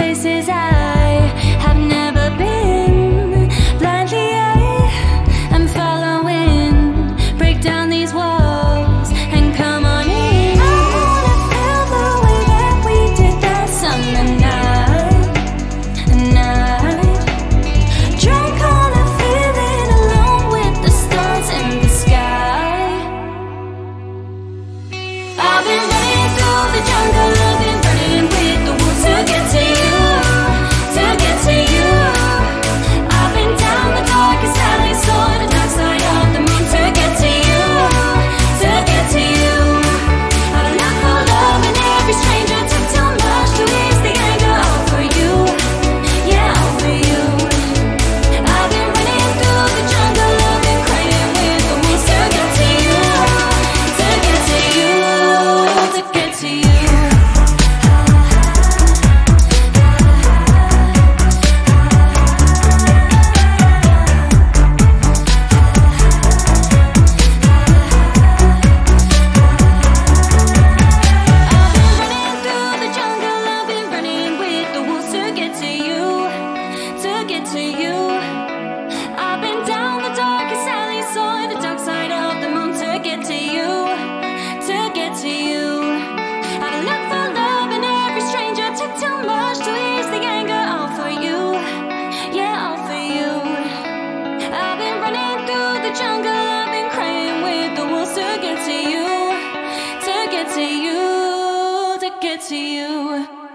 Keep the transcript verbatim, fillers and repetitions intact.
places I have never been. Blindly I am following. Break down these walls and come on in. I wanna feel the way that we did that summer night, night. Drunk on a feeling, alone with the stars in the sky. I've been running through the jungle, I've been running with the wolves to get to you, to get to you. I've been down the darkest alley, saw the dark side of the moon to get to you, to get to you. I've looked for love in every stranger, took too much to ease the anger. All for you, yeah, all for you. I've been running through the jungle, I've been crying with the wolves to get to you, to get to you, to get to you. To you, I've been down the darkest alley, saw the dark side of the moon to get to you, to get to you. I've looked for love in every stranger, took too much to ease the anger. All for you, yeah, all for you. I've been running through the jungle, I've been crying with the wolves to get to you, to get to you, to get to you.